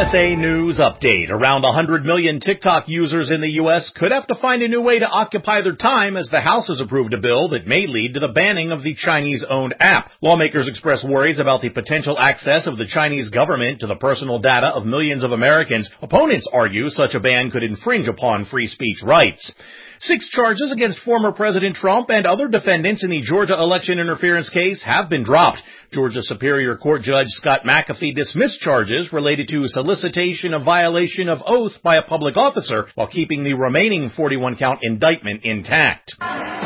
USA News Update. Around 100 million TikTok users in the U.S. could have to find a new way to occupy their time as the House has approved a bill that may lead to the banning of the Chinese-owned app. Lawmakers express worries about the potential access of the Chinese government to the personal data of millions of Americans. Opponents argue such a ban could infringe upon free speech rights. 6 charges against former President Trump and other defendants in the Georgia election interference case have been dropped. Georgia Superior Court Judge Scott McAfee dismissed charges related to solicitation of violation of oath by a public officer while keeping the remaining 41-count indictment intact.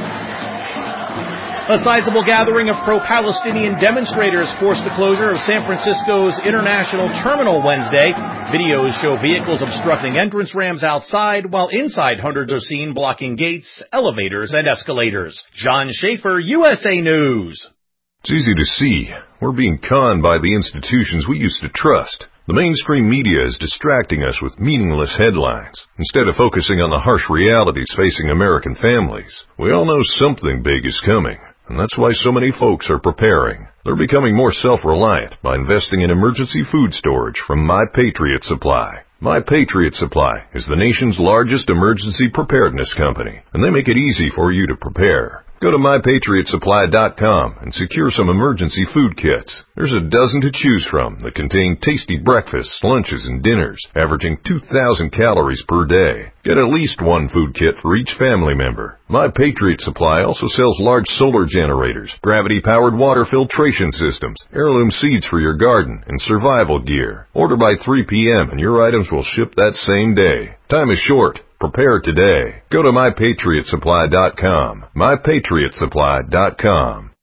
A sizable gathering of pro-Palestinian demonstrators forced the closure of San Francisco's International Terminal Wednesday. Videos show vehicles obstructing entrance ramps outside, while inside hundreds are seen blocking gates, elevators, and escalators. John Schaefer, USA News. It's easy to see. We're being conned by the institutions we used to trust. The mainstream media is distracting us with meaningless headlines, instead of focusing on the harsh realities facing American families. We all know something big is coming. And that's why so many folks are preparing. They're becoming more self-reliant by investing in emergency food storage from My Patriot Supply. My Patriot Supply is the nation's largest emergency preparedness company, and they make it easy for you to prepare. Go to MyPatriotSupply.com and secure some emergency food kits. There's a dozen to choose from that contain tasty breakfasts, lunches, and dinners, averaging 2,000 calories per day. Get at least one food kit for each family member. My Patriot Supply also sells large solar generators, gravity-powered water filtration systems, heirloom seeds for your garden, and survival gear. Order by 3 p.m. and your items will ship that same day. Time is short. Prepare today. Go to MyPatriotSupply.com. MyPatriotSupply.com.